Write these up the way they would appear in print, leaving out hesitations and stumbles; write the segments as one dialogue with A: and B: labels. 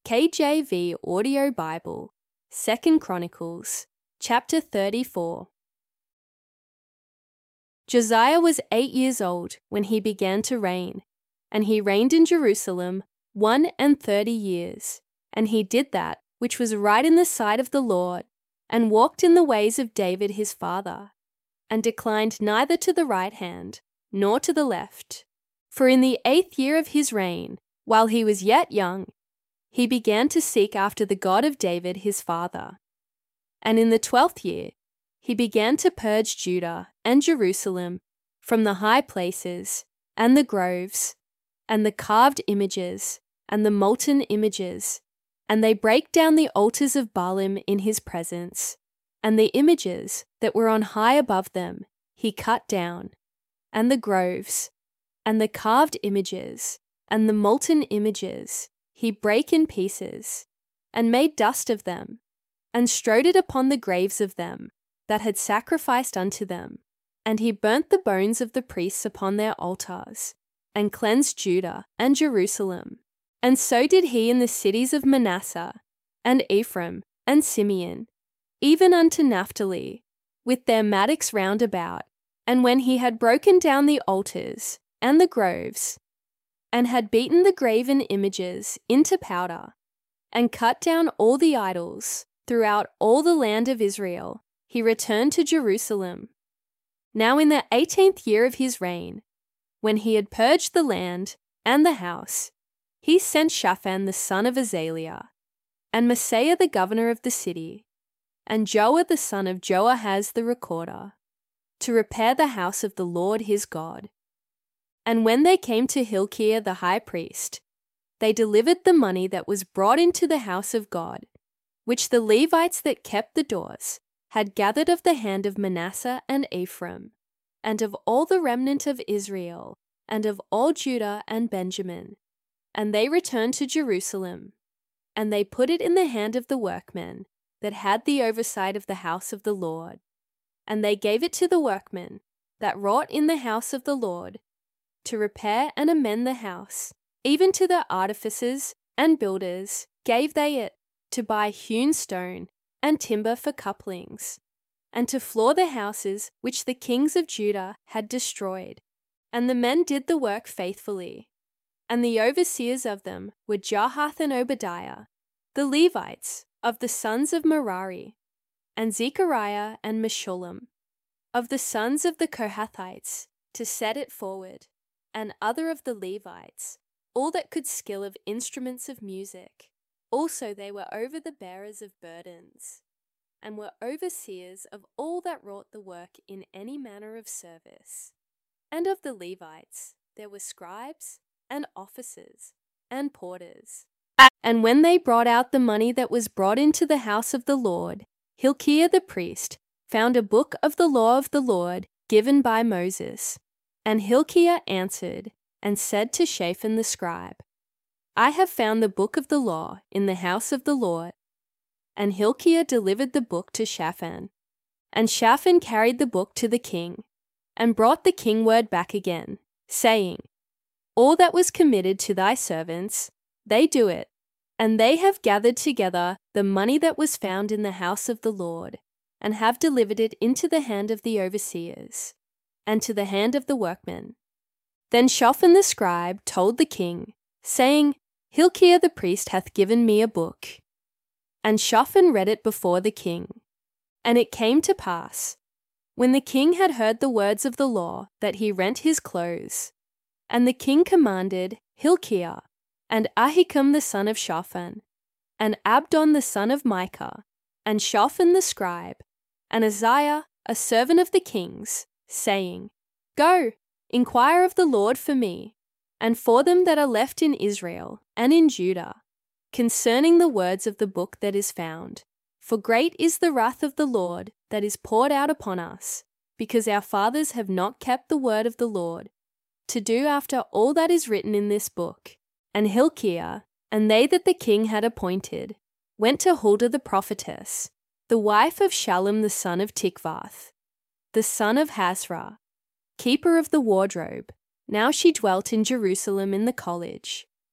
A: KJV Audio Bible, 2 Chronicles, chapter 34. Josiah was 8 years old when he began to reign, and he reigned in Jerusalem 31 years. And he did that which was right in the sight of the Lord, and walked in the ways of David his father, and declined neither to the right hand nor to the left. For in the 8th year of his reign, while he was yet young, he began to seek after the God of David his father. And in the 12th year, he began to purge Judah and Jerusalem from the high places, and the groves, and the carved images, and the molten images, and they brake down the altars of Baalim in his presence, and the images that were on high above them he cut down, and the groves, and the carved images, and the molten images he brake in pieces, and made dust of them, and strowed it upon the graves of them that had sacrificed unto them. And he burnt the bones of the priests upon their altars, and cleansed Judah and Jerusalem. And so did he in the cities of Manasseh, and Ephraim, and Simeon, even unto Naphtali, with their mattocks round about. And when he had broken down the altars, and the groves, and had beaten the graven images into powder, and cut down all the idols throughout all the land of Israel, he returned to Jerusalem. Now in the 18th year of his reign, when he had purged the land and the house, he sent Shaphan the son of Azaliah, and Maaseiah the governor of the city, and Joah the son of Joahaz the recorder, to repair the house of the Lord his God. And when they came to Hilkiah the high priest, they delivered the money that was brought into the house of God, which the Levites that kept the doors had gathered of the hand of Manasseh and Ephraim, and of all the remnant of Israel, and of all Judah and Benjamin. And they returned to Jerusalem, and they put it in the hand of the workmen that had the oversight of the house of the Lord. And they gave it to the workmen that wrought in the house of the Lord, to repair and amend the house. Even to the artificers and builders gave they it, to buy hewn stone and timber for couplings, and to floor the houses which the kings of Judah had destroyed. And the men did the work faithfully. And the overseers of them were Jahath and Obadiah, the Levites of the sons of Merari, and Zechariah and Meshullam, of the sons of the Kohathites, to set it forward, and other of the Levites, all that could skill of instruments of music. Also they were over the bearers of burdens, and were overseers of all that wrought the work in any manner of service. And of the Levites there were scribes, and officers, and porters. And when they brought out the money that was brought into the house of the Lord, Hilkiah the priest found a book of the law of the Lord given by Moses. And Hilkiah answered and said to Shaphan the scribe, I have found the book of the law in the house of the Lord. And Hilkiah delivered the book to Shaphan. And Shaphan carried the book to the king, and brought the king word back again, saying, All that was committed to thy servants, they do it, and they have gathered together the money that was found in the house of the Lord, and have delivered it into the hand of the overseers, and to the hand of the workmen. Then Shaphan the scribe told the king, saying, Hilkiah the priest hath given me a book. And Shaphan read it before the king. And it came to pass, when the king had heard the words of the law, that he rent his clothes. And the king commanded Hilkiah, and Ahikam the son of Shaphan, and Abdon the son of Micah, and Shaphan the scribe, and Isaiah, a servant of the king's, saying, Go, inquire of the Lord for me, and for them that are left in Israel and in Judah, concerning the words of the book that is found. For great is the wrath of the Lord that is poured out upon us, because our fathers have not kept the word of the Lord, to do after all that is written in this book. And Hilkiah, and they that the king had appointed, went to Huldah the prophetess, the wife of Shallum the son of Tikvath, the son of Hasrah, keeper of the wardrobe. Now she dwelt in Jerusalem in the college.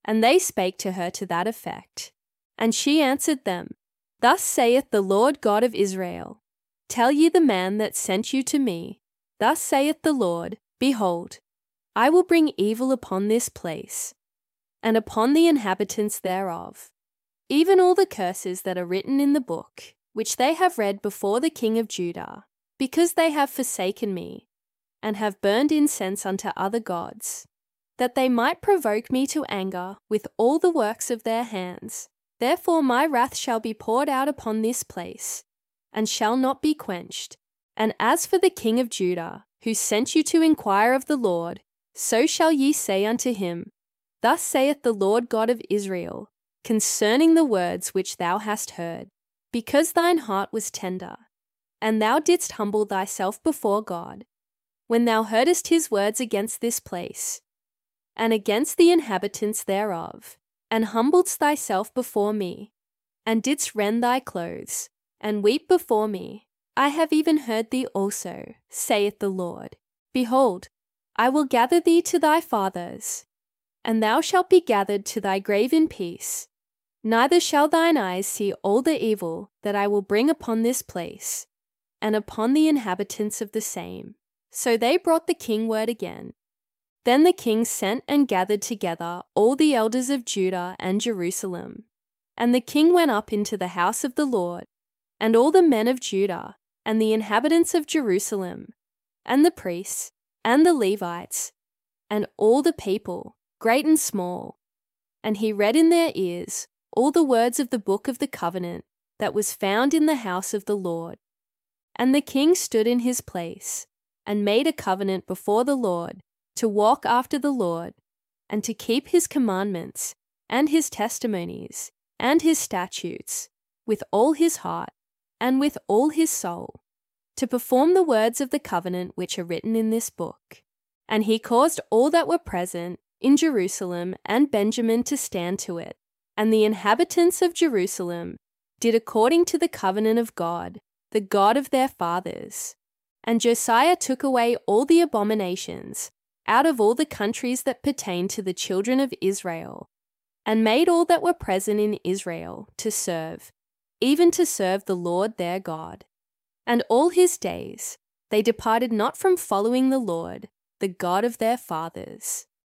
A: And they spake to her to that effect. And she answered them, Thus saith the Lord God of Israel, Tell ye the man that sent you to me, Thus saith the Lord, Behold, I will bring evil upon this place, and upon the inhabitants thereof, even all the curses that are written in the book, which they have read before the king of Judah, because they have forsaken me, and have burned incense unto other gods, that they might provoke me to anger with all the works of their hands. Therefore my wrath shall be poured out upon this place, and shall not be quenched. And as for the king of Judah, who sent you to inquire of the Lord, so shall ye say unto him, Thus saith the Lord God of Israel, concerning the words which thou hast heard, because thine heart was tender, and thou didst humble thyself before God, when thou heardest his words against this place, and against the inhabitants thereof, and humblest thyself before me, and didst rend thy clothes, and weep before me, I have even heard thee also, saith the Lord. Behold, I will gather thee to thy fathers, and thou shalt be gathered to thy grave in peace. Neither shall thine eyes see all the evil that I will bring upon this place, and upon the inhabitants of the same. So they brought the king word again. Then the king sent and gathered together all the elders of Judah and Jerusalem. And the king went up into the house of the Lord, and all the men of Judah, and the inhabitants of Jerusalem, and the priests, and the Levites, and all the people, great and small. And he read in their ears all the words of the book of the covenant that was found in the house of the Lord. And the king stood in his place, and made a covenant before the Lord, to walk after the Lord, and to keep his commandments, and his testimonies, and his statutes, with all his heart, and with all his soul, to perform the words of the covenant which are written in this book. And he caused all that were present in Jerusalem and Benjamin to stand to it. And the inhabitants of Jerusalem did according to the covenant of God, the God of their fathers. And Josiah took away all the abominations out of all the countries that pertained to the children of Israel, and made all that were present in Israel to serve, even to serve the Lord their God. And all his days they departed not from following the Lord, the God of their fathers.